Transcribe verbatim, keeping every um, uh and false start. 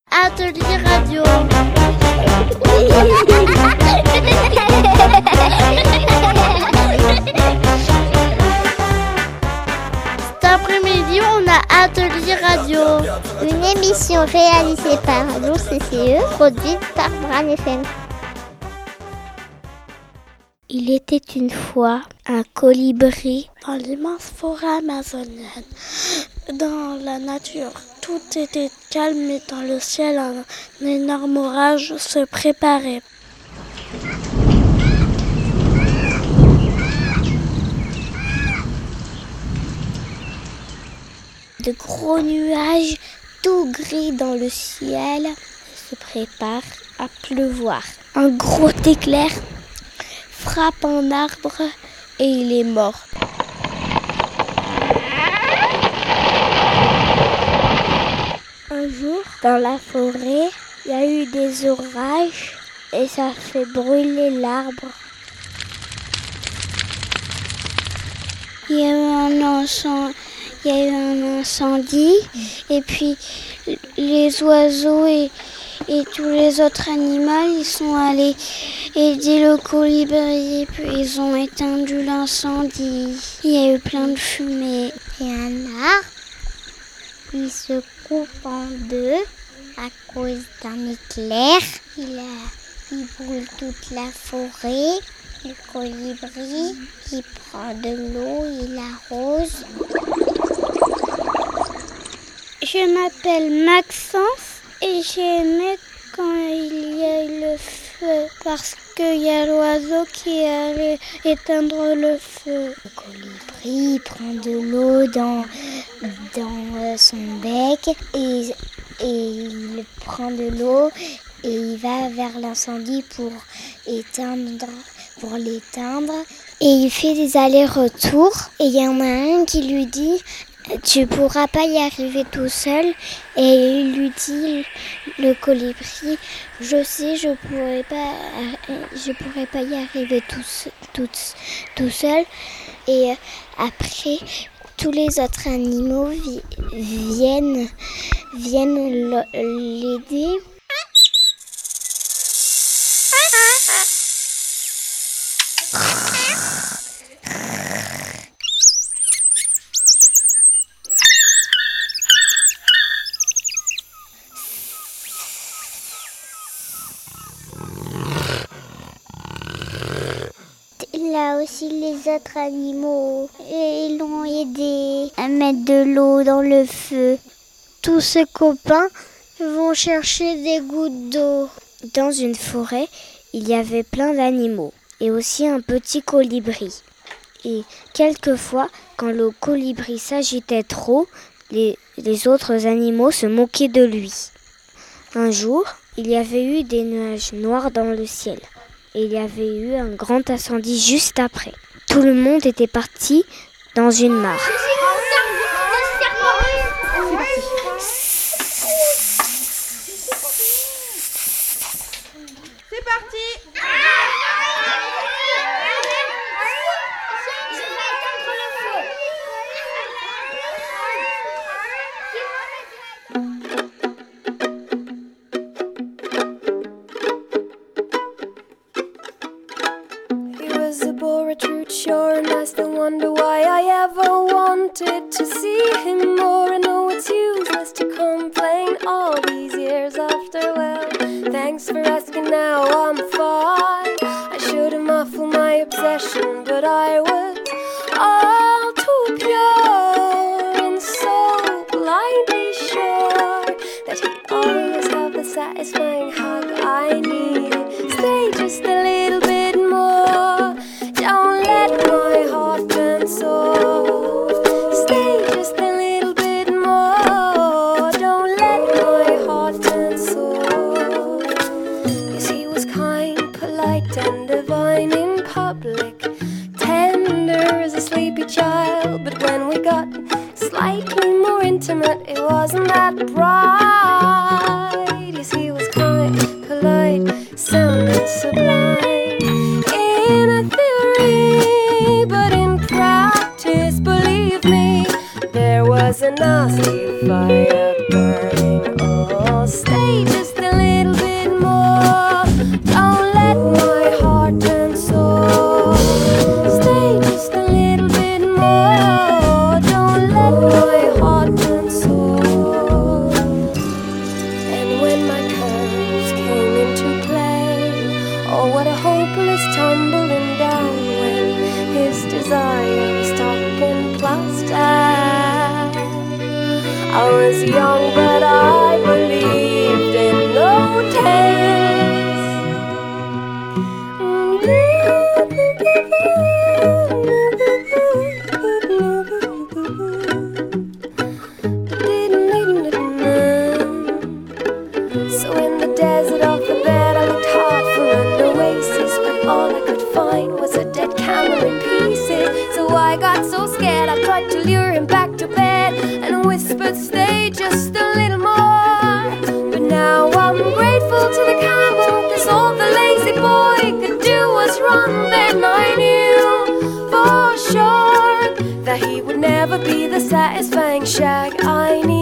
Atelier radio. Cet après-midi, on a Atelier radio. Une émission réalisée par l'O C C E, produite par Bran F M. Il était une fois un colibri dans l'immense forêt amazonienne. Dans la nature, tout était calme et dans le ciel, un, un énorme orage se préparait. De gros nuages tout gris dans le ciel se préparent à pleuvoir. Un gros éclair frappe un arbre et il est mort. Un jour, dans la forêt, il y a eu des orages et ça fait brûler l'arbre. Il y a eu un incendie, il y a eu un incendie et puis les oiseaux et Et tous les autres animaux, ils sont allés aider le colibri, puis ils ont éteint l'incendie. Il y a eu plein de fumée. Et un arbre, il se coupe en deux à cause d'un éclair. Il, a, il brûle toute la forêt. Le colibri, il prend de l'eau, il arrose. Je m'appelle Maxence. Et j'ai aimé quand il y a eu le feu, parce qu'il y a l'oiseau qui est allé éteindre le feu. Le colibri prend de l'eau dans, dans son bec et, et il prend de l'eau et il va vers l'incendie pour éteindre, pour l'éteindre. Et il fait des allers-retours et il y en a un qui lui dit « Tu pourras pas y arriver tout seul » et il lui dit, le colibri, « Je sais, je pourrais pas, je pourrais pas y arriver tout, tout, tout seul » et après, tous les autres animaux vi- viennent, viennent l'aider. Là aussi les autres animaux et ils l'ont aidé à mettre de l'eau dans le feu. Tous ses copains vont chercher des gouttes d'eau. Dans une forêt, il y avait plein d'animaux et aussi un petit colibri. Et quelquefois, quand le colibri s'agitait trop, les, les autres animaux se moquaient de lui. Un jour, il y avait eu des nuages noirs dans le ciel. Et il y avait eu un grand incendie juste après. Tout le monde était parti dans une mare. C'est parti! Sure, and I still wonder why I ever wanted to see him more. I know it's useless to complain all these years after. Well, thanks for asking, now I'm fine. I should have muffled my obsession, but I was all too pure and so blindly sure that he'd always have the satisfying hug I need. Stay just a little bit more. Don't let my heart turn soft. Stay just a little bit more. Don't let my heart turn soft. Yes, he was kind, polite and divine in public, tender as a sleepy child. But when we got slightly more intimate, it wasn't that bright. Yes, he was kind, polite, sound and sublime. In a theory, but in practice, believe me, there was a nasty fire burning. Oh, stay tumbling down when his desire was talking plastic. I was young, but I believed in no taste. So in the desert of the bed, I looked hard for an oasis, but all I could find was a dead camel in pieces. So I got so scared, I tried to lure him back to bed and whispered, stay just a little more. But now I'm grateful to the camel, 'cause all the lazy boy could do was run. Then I knew for sure that he would never be the satisfying shag I need.